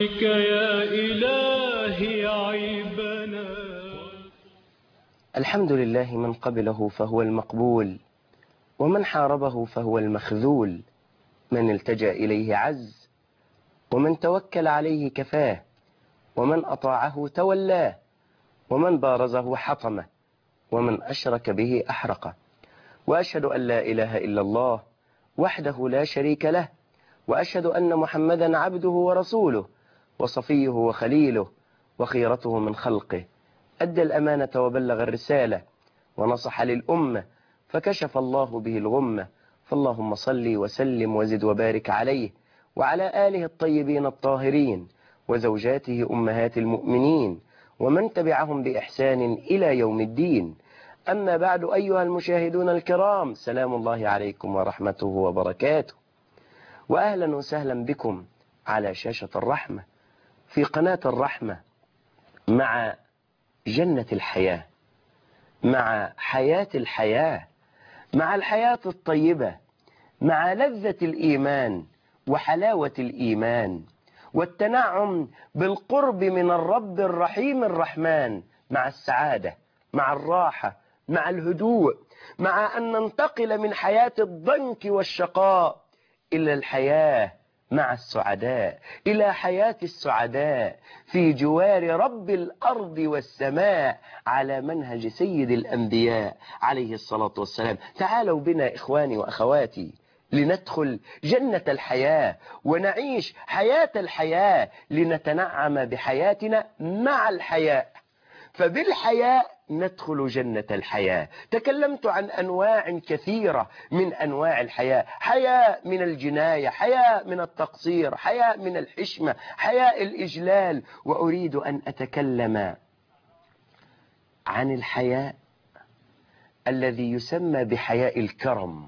بك يا إلهي عيبنا. الحمد لله من قبله فهو المقبول، ومن حاربه فهو المخذول، من التجأ إليه عز، ومن توكل عليه كفاه، ومن أطاعه تولاه، ومن بارزه حطمه، ومن أشرك به أحرقه. وأشهد أن لا إله إلا الله وحده لا شريك له، وأشهد أن محمدا عبده ورسوله وصفيه وخليله وخيرته من خلقه، أدى الأمانة وبلغ الرسالة ونصح للأمة فكشف الله به الغمة. فاللهم صل وسلم وزد وبارك عليه وعلى آله الطيبين الطاهرين وزوجاته أمهات المؤمنين ومن تبعهم بإحسان إلى يوم الدين. أما بعد أيها المشاهدون الكرام، سلام الله عليكم ورحمته وبركاته، وأهلا وسهلا بكم على شاشة الرحمة في قناة الرحمة مع جنة الحياة، مع حياة الحياة، مع الحياة الطيبة، مع لذة الإيمان وحلاوة الإيمان والتنعم بالقرب من الرب الرحيم الرحمن، مع السعادة، مع الراحة، مع الهدوء، مع أن ننتقل من حياة الضنك والشقاء إلى الحياة مع السعداء، إلى حياة السعداء في جوار رب الأرض والسماء على منهج سيد الأنبياء عليه الصلاة والسلام. تعالوا بنا إخواني وأخواتي لندخل جنة الحياة ونعيش حياة الحياة، لنتنعم بحياتنا مع الحياة، فبالحياء ندخل جنة الحياة. تكلمت عن أنواع كثيرة من أنواع الحياة، حياء من الجناية، حياء من التقصير، حياء من الحشمة، حياء الإجلال، وأريد أن أتكلم عن الحياء الذي يسمى بحياء الكرم.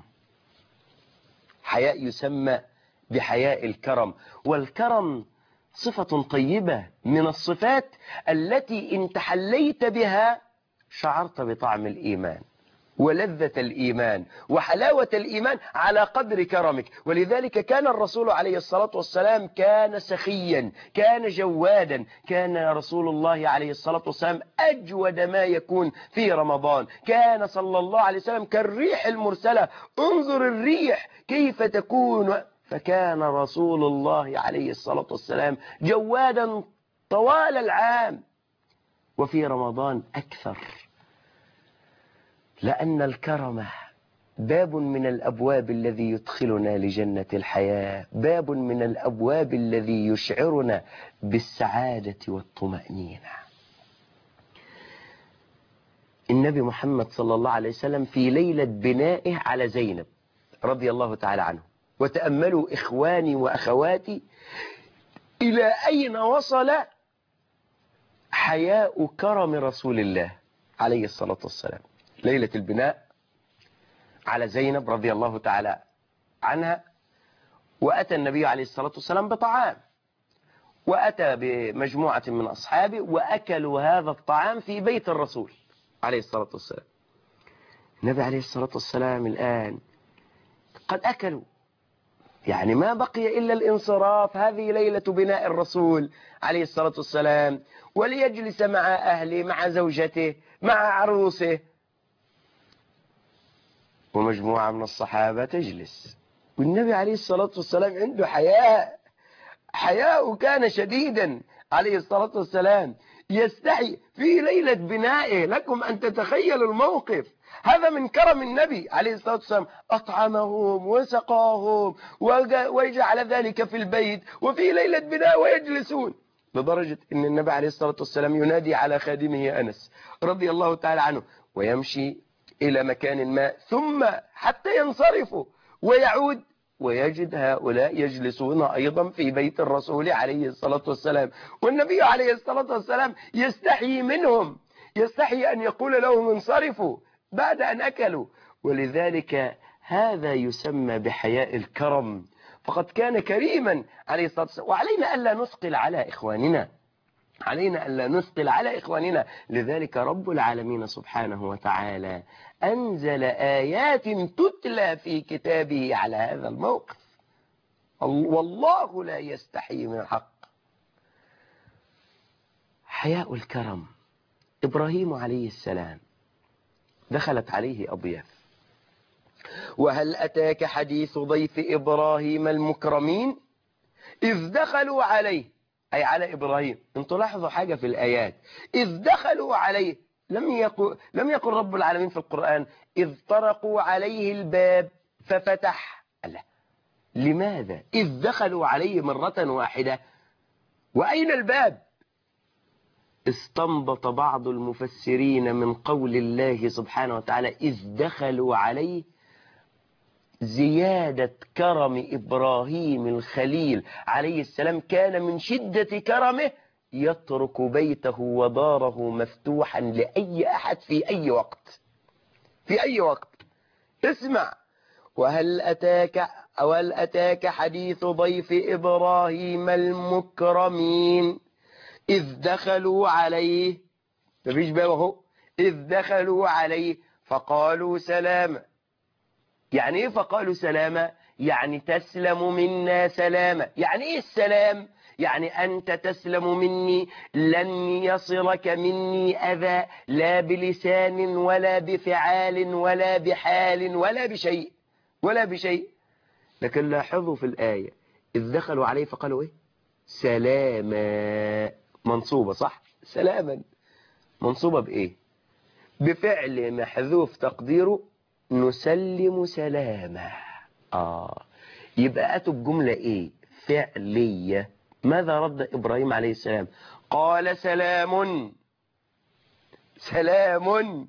حياء يسمى بحياء الكرم، والكرم صفة طيبة من الصفات التي إن تحليت بها شعرت بطعم الإيمان ولذة الإيمان وحلاوة الإيمان على قدر كرمك. ولذلك كان الرسول عليه الصلاة والسلام كان سخيا، كان جوادا، كان رسول الله عليه الصلاة والسلام أجود ما يكون في رمضان، كان صلى الله عليه وسلم كالريح المرسلة، انظر الريح كيف تكون. فكان رسول الله عليه الصلاة والسلام جوادا طوال العام، وفي رمضان أكثر، لأن الكرم باب من الأبواب الذي يدخلنا لجنة الحياة، باب من الأبواب الذي يشعرنا بالسعادة والطمأنينة. النبي محمد صلى الله عليه وسلم في ليلة بنائه على زينب رضي الله تعالى عنه، وتأملوا إخواني وأخواتي إلى أين وصل حياء كرم رسول الله عليه الصلاة والسلام. ليلة البناء على زينب رضي الله تعالى عنها، وأتى النبي عليه الصلاة والسلام بطعام، وأتى بمجموعة من أصحابه وأكلوا هذا الطعام في بيت الرسول عليه الصلاة والسلام. النبي عليه الصلاة والسلام الآن قد أكلوا، يعني ما بقي إلا الانصراف، هذه ليلة بناء الرسول عليه الصلاة والسلام، وليجلس مع أهله، مع زوجته، مع عروسه، ومجموعة من الصحابة تجلس، والنبي عليه الصلاة والسلام عنده حياء كان شديدا عليه الصلاة والسلام، يستحي في ليلة بنائه. لكم أن تتخيلوا الموقف، هذا من كرم النبي عليه الصلاة والسلام، أطعمهم وسقاهم وجعل ذلك في البيت وفي ليلة بناء ويجلسون، لدرجة أن النبي عليه الصلاة والسلام ينادي على خادمه أنس رضي الله تعالى عنه ويمشي إلى مكان ما ثم حتى ينصرفوا ويعود ويجد هؤلاء يجلسون أيضا في بيت الرسول عليه الصلاة والسلام، والنبي عليه الصلاة والسلام يستحي منهم، يستحي أن يقول لهم انصرفوا بعد أن أكلوا. ولذلك هذا يسمى بحياء الكرم، فقد كان كريما عليه الصلاة والسلام. وعلينا ألا نثقل على إخواننا، علينا ألا نثقل على إخواننا. لذلك رب العالمين سبحانه وتعالى أنزل آيات تتلى في كتابه على هذا الموقف. والله لا يستحي من الحق، حياء الكرم. إبراهيم عليه السلام دخلت عليه أضياف. وهل أتاك حديث ضيف إبراهيم المكرمين إذ دخلوا عليه، أي على إبراهيم. انتوا لاحظوا حاجة في الآيات، إذ دخلوا عليه، لم يقل رب العالمين في القرآن إذ طرقوا عليه الباب ففتح. الله، لماذا إذ دخلوا عليه مرة واحدة وأين الباب؟ استنبط بعض المفسرين من قول الله سبحانه وتعالى إذ دخلوا عليه زيادة كرم إبراهيم الخليل عليه السلام، كان من شدة كرمه يترك بيته وداره مفتوحا لأي أحد في أي وقت، في أي وقت. اسمع، وهل أتاك حديث ضيف إبراهيم المكرمين إذ دخلوا عليه، مفيش باب اهو، إذ دخلوا عليه فقالوا سلاما. يعني إيه فقالوا سلاما؟ يعني تسلم منا سلاما. يعني إيه السلام؟ يعني أنت تسلم مني، لن يصلك مني أذى، لا بلسان ولا بفعال ولا بحال ولا بشيء، ولا بشيء. لكن لاحظوا في الآية إذ دخلوا عليه فقالوا إيه؟ سلاما. منصوبة صح؟ سلاما منصوبة بإيه؟ بفعل محذوف تقديره نسلم سلاما. يبقى أتوا بجملة إيه؟ فعلية. ماذا رد إبراهيم عليه السلام؟ قال سلام. سلام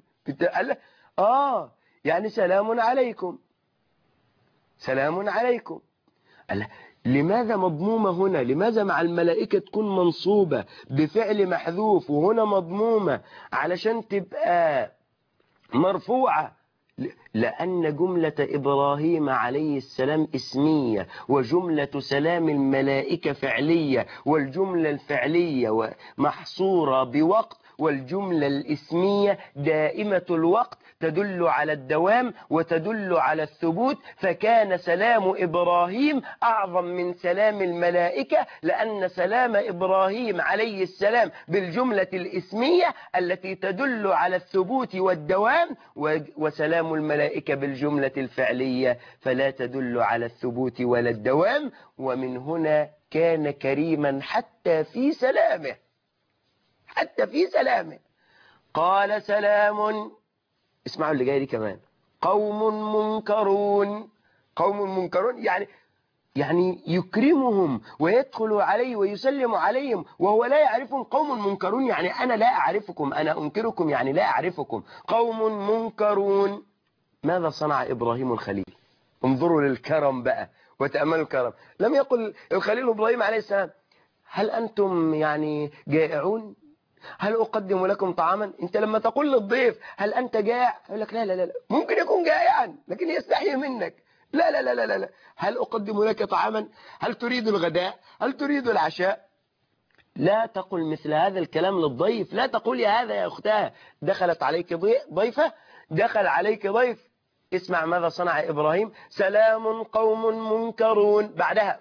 يعني سلام عليكم، سلام عليكم. لماذا مضمومة هنا؟ لماذا مع الملائكة تكون منصوبة بفعل محذوف وهنا مضمومة علشان تبقى مرفوعة؟ لأن جملة إبراهيم عليه السلام اسمية، وجملة سلام الملائكة فعلية، والجملة الفعلية محصورة بوقت، والجملة الاسمية دائمة الوقت تدل على الدوام وتدل على الثبوت. فكان سلام إبراهيم أعظم من سلام الملائكة، لأن سلام إبراهيم عليه السلام بالجملة الاسمية التي تدل على الثبوت والدوام، وسلام الملائكة بالجملة الفعلية فلا تدل على الثبوت ولا الدوام. ومن هنا كان كريما حتى في سلامه، حتى في سلامه. قال سلام، اسمعوا اللي جاي دي كمان، قوم منكرون. قوم منكرون يعني يكرمهم ويدخل عليه ويسلم عليهم وهو لا يعرفهم. قوم منكرون يعني أنا لا أعرفكم، أنا أنكركم يعني لا أعرفكم. قوم منكرون. ماذا صنع إبراهيم الخليل؟ انظروا للكرم بقى وتأملوا الكرم. لم يقل الخليل إبراهيم عليه السلام هل أنتم يعني جائعون؟ هل أقدم لكم طعاما؟ أنت لما تقول للضيف هل أنت جائع؟ يقول لك لا لا لا، ممكن يكون جائعا لكن يستحي منك. لا لا لا لا لا. هل أقدم لك طعاما؟ هل تريد الغداء؟ هل تريد العشاء؟ لا تقل مثل هذا الكلام للضيف. لا تقول يا هذا يا أختها دخلت عليك ضيفة، دخل عليك ضيف. اسمع ماذا صنع إبراهيم. سلام قوم منكرون. بعدها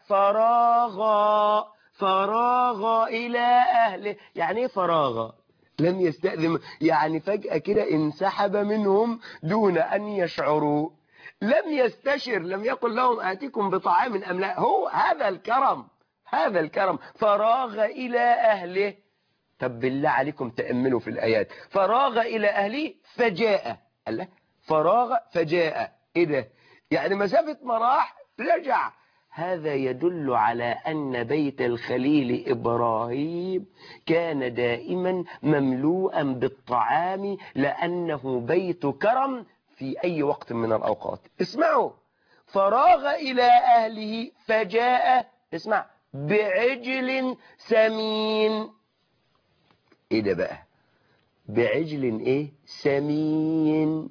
فراغ إلى أهله. يعني ايه فراغ؟ لم يستأذن، يعني فجأة كده انسحب منهم دون أن يشعروا. لم يستشر، لم يقل لهم آتيكم بطعام أم لا. هو هذا الكرم، هذا الكرم. فراغ إلى أهله. طب بالله عليكم تأملوا في الآيات. فراغ إلى أهله فجاء. الله، فراغ فجاء. إيه ده؟ يعني مسافة مراح رجع. هذا يدل على أن بيت الخليل إبراهيم كان دائما مملوءا بالطعام، لأنه بيت كرم في أي وقت من الأوقات. اسمعوا، فراغ إلى أهله فجاء، اسمع، بعجل سمين. إيه ده بقى؟ بعجل إيه؟ سمين.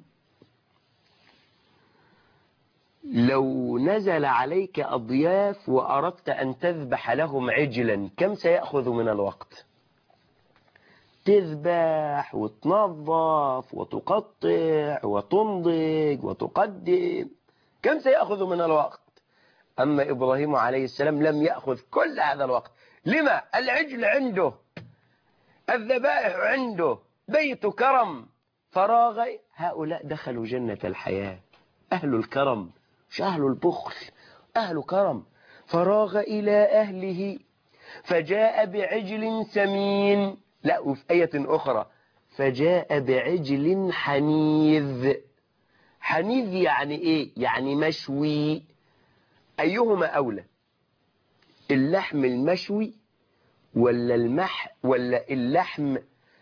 لو نزل عليك أضياف وأردت أن تذبح لهم عجلا كم سيأخذ من الوقت؟ تذبح وتنظف وتقطع وتنضج وتقدم، كم سيأخذ من الوقت؟ أما إبراهيم عليه السلام لم يأخذ كل هذا الوقت. لما؟ العجل عنده. الذبائح عنده، بيت كرم، فراغ. هؤلاء دخلوا جنة الحياة، أهل الكرم، مش أهل البخل، أهل كرم. فراغ إلى أهله فجاء بعجل سمين. لا، وفي آية أخرى فجاء بعجل حنيذ. حنيذ يعني إيه؟ يعني مشوي. أيهما أولى، اللحم المشوي ولا اللحم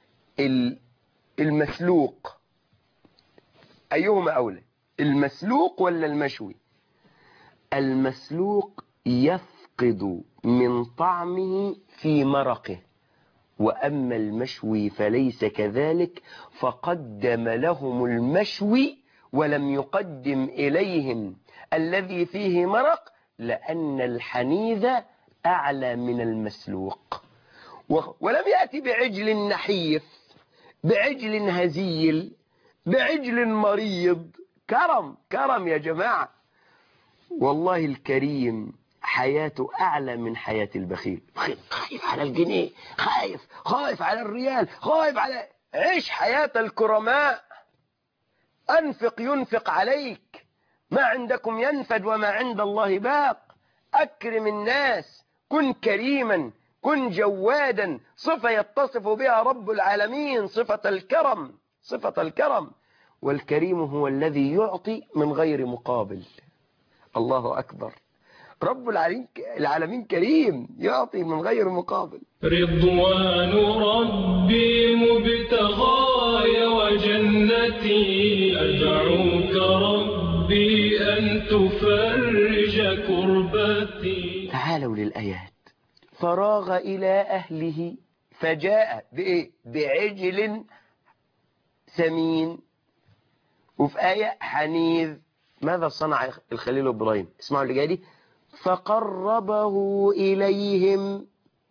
المسلوق؟ أيهما أولى، المسلوق ولا المشوي؟ المسلوق يفقد من طعمه في مرقه، وأما المشوي فليس كذلك، فقدم لهم المشوي ولم يقدم إليهم الذي فيه مرق، لأن الحنيذ أعلى من المسلوق. ولم يأتي بعجل نحيف، بعجل هزيل، بعجل مريض. كرم، كرم يا جماعة. والله الكريم حياته أعلى من حياة البخيل. خايف على الجنيه، خايف على الريال، خايف على. عيش حياة الكرماء. أنفق ينفق عليك، ما عندكم ينفد وما عند الله باق. أكرم الناس، كن كريما، كن جوادا، صفة يتصف بها رب العالمين، صفة الكرم، صفة الكرم. والكريم هو الذي يعطي من غير مقابل. الله أكبر. رب العالمين كريم، يعطي من غير مقابل. رضوان ربي مبتغاي وجنتي، أدعوك ربي أن تفرج كربتي. تعالوا للآيات. فراغ إلى أهله فجاء بإيه؟ بعجل سمين. وفي آية حنيذ. ماذا صنع الخليل إبراهيم؟ اسمعوا اللي جاي دي. فقربه إليهم.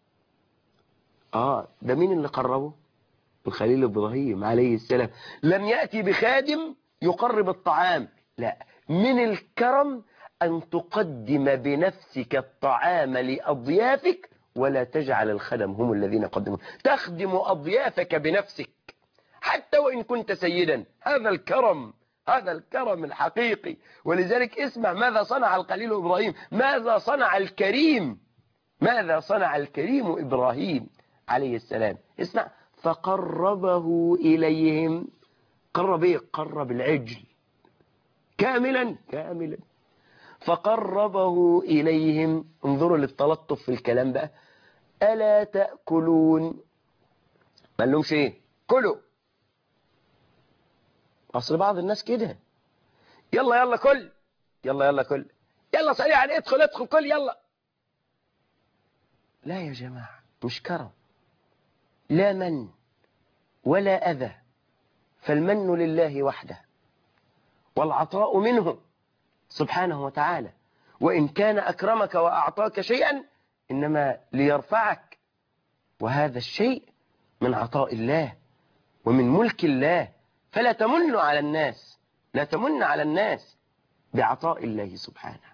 ده مين اللي قربه؟ الخليل إبراهيم عليه السلام. لم يأتي بخادم يقرب الطعام، لا، من الكرم أن تقدم بنفسك الطعام لأضيافك، ولا تجعل الخدم هم الذين قدموا. تخدم أضيافك بنفسك حتى وإن كنت سيدا. هذا الكرم، هذا الكرم الحقيقي. ولذلك اسمع ماذا صنع الخليل إبراهيم، ماذا صنع الكريم، ماذا صنع الكريم إبراهيم عليه السلام. اسمع. فقربه إليهم. قرب إيه؟ قرب العجل كاملا كاملا. فقربه إليهم. انظروا للتلطف في الكلام بقى. ألا تأكلون؟ ما لهمش إيه؟ كلوا. أصل بعض الناس كده، يلا يلا كل، يلا يلا كل، يلا سريعا ادخل ادخل كل يلا. لا يا جماعة، مش كرم. لا من ولا أذى، فالمن لله وحده، والعطاء منه سبحانه وتعالى. وإن كان أكرمك وأعطاك شيئا إنما ليرفعك، وهذا الشيء من عطاء الله ومن ملك الله. فلا تمنوا على الناس، لا تمن على الناس بعطاء الله سبحانه.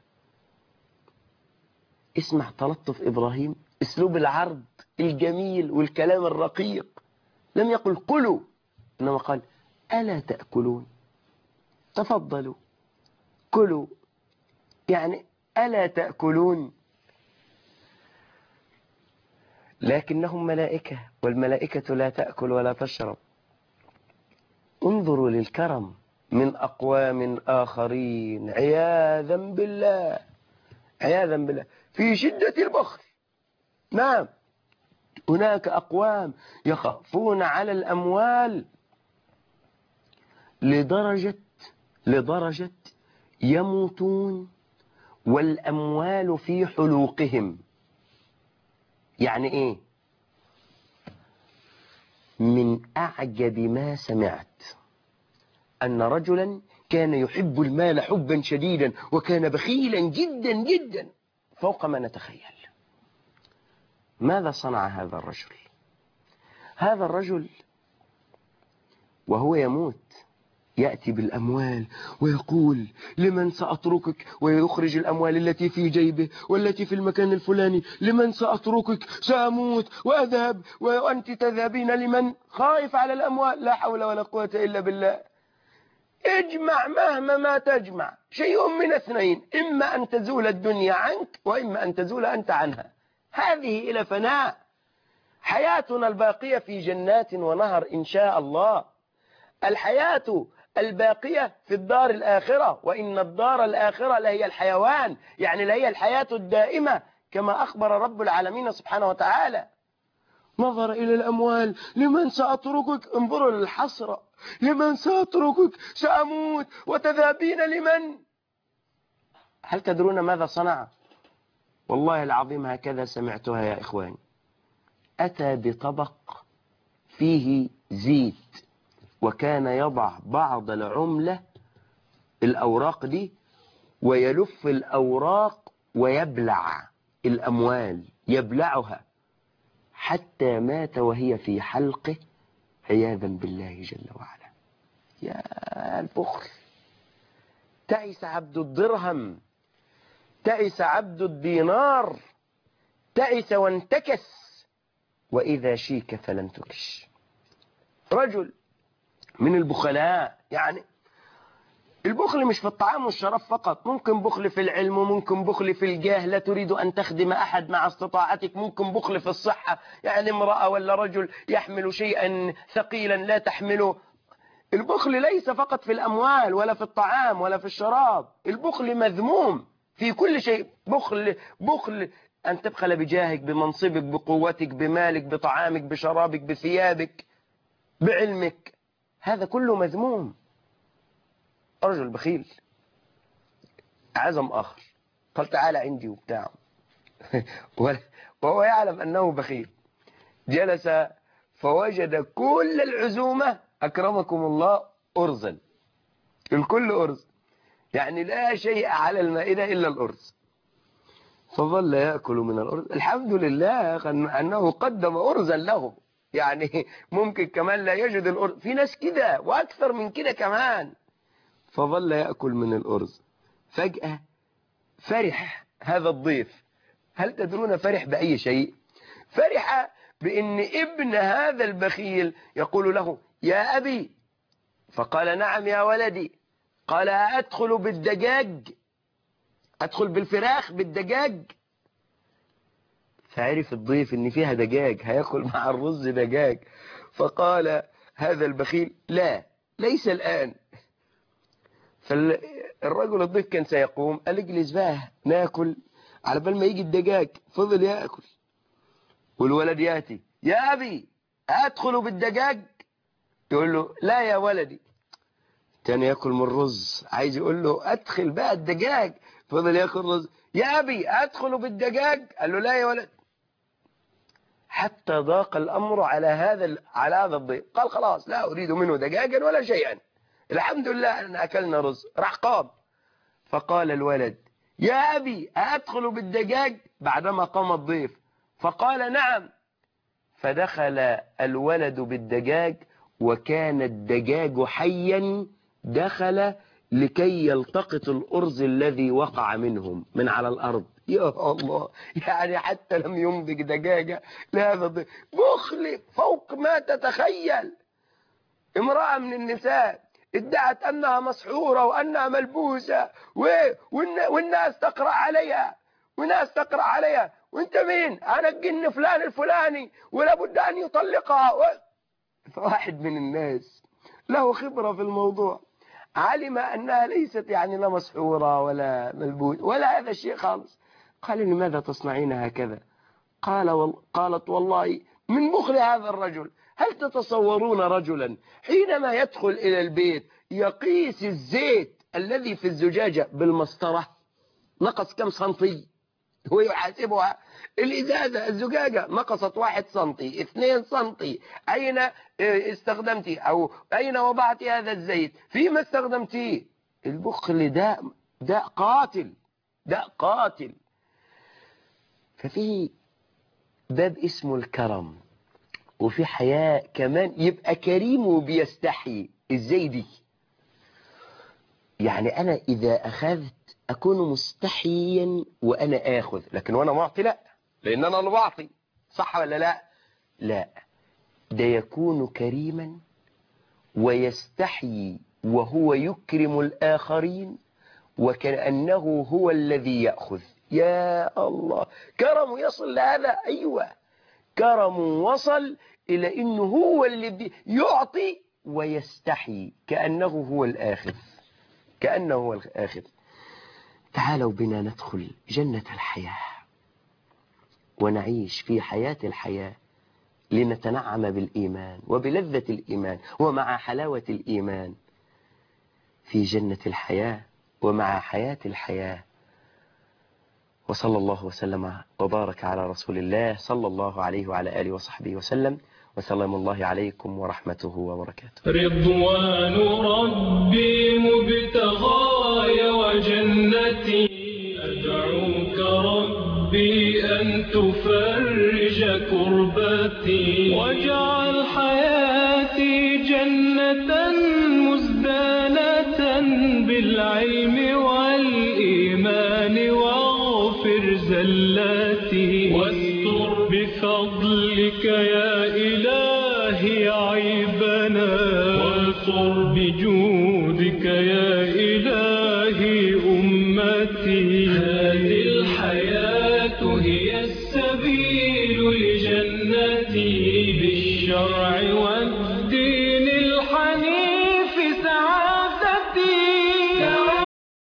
اسمع تلطف إبراهيم، اسلوب العرض الجميل والكلام الرقيق. لم يقل كلوا، إنما قال ألا تأكلون؟ تفضلوا كلوا، يعني ألا تأكلون؟ لكنهم ملائكة، والملائكة لا تأكل ولا تشرب. انظروا للكرم من أقوام آخرين، عياذا بالله، عياذا بالله، في شدة البخل. نعم، هناك أقوام يخافون على الأموال لدرجة يموتون والأموال في حلوقهم. يعني إيه؟ من أعجب ما سمعت أن رجلا كان يحب المال حبا شديدا، وكان بخيلا جدا جدا فوق ما نتخيل. ماذا صنع هذا الرجل؟ هذا الرجل وهو يموت يأتي بالأموال ويقول لمن سأتركك، ويخرج الأموال التي في جيبه والتي في المكان الفلاني. لمن سأتركك؟ سأموت وأذهب وأنت تذهبين لمن؟ خائف على الأموال. لا حول ولا قوة إلا بالله. اجمع مهما ما تجمع، شيء من اثنين: إما أن تزول الدنيا عنك، وإما أن تزول أنت عنها. هذه إلى فناء. حياتنا الباقية في جنات ونهر إن شاء الله. الحياة الباقية في الدار الآخرة، وإن الدار الآخرة لهي الحيوان، يعني لهي الحياة الدائمة، كما أخبر رب العالمين سبحانه وتعالى. نظر إلى الأموال: لمن سأتركك؟ انظروا للحسرة. لمن سأتركك؟ سأموت وتذهبين لمن؟ هل تدرون ماذا صنع؟ والله العظيم هكذا سمعتها يا إخواني. أتى بطبق فيه زيت، وكان يضع بعض العملة، الأوراق دي، ويلف الأوراق ويبلع الأموال، يبلعها حتى مات وهي في حلقه عياذا بالله جل وعلا. يا البخل! تعس عبد الدرهم، تعس عبد الدينار، تعس وانتكس، وإذا شيك فلن تكش. رجل من البخلاء، يعني البخل مش في الطعام والشراب فقط، ممكن بخل في العلم، وممكن بخل في الجاه، لا تريد أن تخدم أحد مع استطاعتك. ممكن بخل في الصحة، يعني امرأة ولا رجل يحمل شيئا ثقيلا لا تحمله. البخل ليس فقط في الأموال ولا في الطعام ولا في الشراب، البخل مذموم في كل شيء. بخل أن تبخل بجاهك، بمنصبك، بقوتك، بمالك، بطعامك، بشرابك، بثيابك، بعلمك، هذا كله مذموم. رجل بخيل عزم آخر، قال تعالى عندي وبتاع وهو يعلم أنه بخيل. جلس فوجد كل العزومة أكرمكم الله أرزا، الكل أرز، يعني لا شيء على المائدة إلا الأرز. فظل يأكل من الأرز. الحمد لله أنه قدم أرزا له، يعني ممكن كمان لا يجد الأرز، في ناس كده وأكثر من كده كمان. فظل يأكل من الأرز. فجأة فرح هذا الضيف. هل تدرون فرح بأي شيء؟ فرح بأن ابن هذا البخيل يقول له: يا أبي. فقال: نعم يا ولدي. قال: أدخل بالدجاج، أدخل بالفراخ بالدجاج. فعرف الضيف ان فيها دجاج، هياكل مع الرز دجاج. فقال هذا البخيل: لا، ليس الآن. فالرجل الضيف كان سيقوم، قال: اجلس بقى ناكل على بال ما يجي الدجاج. فضل يأكل، والولد يأتي: يا أبي أدخل بالدجاج. يقول له: لا يا ولدي. كان يأكل من الرز، عايز يقول له أدخل بقى الدجاج. فضل يأكل رز: يا أبي أدخل بالدجاج. قال له: لا يا ولد. حتى ضاق الأمر على هذا الضيف. قال: خلاص لا أريد منه دجاجا ولا شيئا، الحمد لله أن أكلنا رز. راح قام. فقال الولد: يا أبي أدخل بالدجاج، بعدما قام الضيف. فقال: نعم. فدخل الولد بالدجاج، وكان الدجاج حيا دخل لكي يلتقط الأرز الذي وقع منهم من على الأرض. يا الله! يعني حتى لم يمضج دجاجة لهذا الضيف. بخل فوق ما تتخيل. امرأة من النساء ادعت أنها مسحورة وأنها ملبوسة والناس تقرأ عليها، وانت مين؟ انا الجن فلان الفلاني ولابد ان يطلقها. فواحد من الناس له خبرة في الموضوع علم انها ليست يعني لا مسحورة ولا ملبوس ولا هذا الشيء خالص. قال: لماذا تصنعين هكذا؟ قالت: والله من بخل هذا الرجل. هل تتصورون رجلا حينما يدخل الى البيت يقيس الزيت الذي في الزجاجة بالمسطرة، نقص كم سنتي، هو يحاسبها؟ الإزازة الزجاجة نقصت 1 سنتي 2 سنتي، أين استخدمتي أو أين وضعت هذا الزيت، فيما استخدمتيه؟ البخل داء قاتل، داء قاتل. ففي باب اسمه الكرم، وفي حياء كمان، يبقى كريم وبيستحي. ازاي دي؟ يعني أنا إذا أخذت أكون مستحيا وأنا آخذ، لكن وأنا معطي لا، لأن أنا اللي بعطي. صح ولا لا؟ لا، ده يكون كريما ويستحيي وهو يكرم الآخرين وكأنه هو الذي يأخذ. يا الله، كرم يصل لهذا. أيوة، كرم وصل إلى إنه هو اللي يعطي ويستحي كأنه هو الآخذ، كأنه هو الآخذ. تعالوا بنا ندخل جنة الحياة ونعيش في حياة الحياة لنتنعم بالإيمان وبلذة الإيمان ومع حلاوة الإيمان في جنة الحياة ومع حياة الحياة. وصلى الله وسلم وبارك على رسول الله صلى الله عليه وعلى آله وصحبه وسلم، وسلام الله عليكم ورحمته وبركاته. رضوان ربي مبتغاي وجنتي، أدعوك ربي أن تفرج كربتي، واجعل حياتي جنة مزدانة بالعلم والإيمان، واغفر زلاتي واستر بفضلك يا إلهي عيبنا، وانصر بجودك يا إلهي أمتي. هذه الحياة هي السبيل لجنتي بالشرع